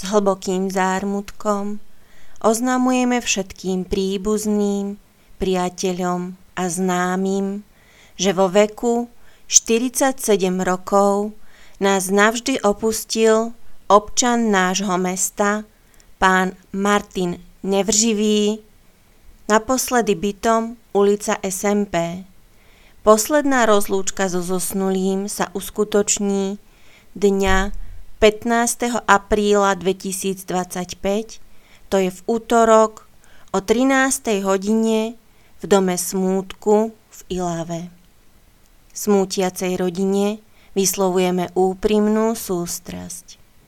S hlbokým zármutkom oznamujeme všetkým príbuzným, priateľom a známym, že vo veku 47 rokov nás navždy opustil občan nášho mesta, pán Martin Nevrživý, naposledy bytom ulica SMP. Posledná rozlúčka so zosnulým sa uskutoční dňa 15. apríla 2025, to je v útorok o 13. hodine v dome smútku v Ilave. Smútiacej rodine vyslovujeme úprimnú sústrasť.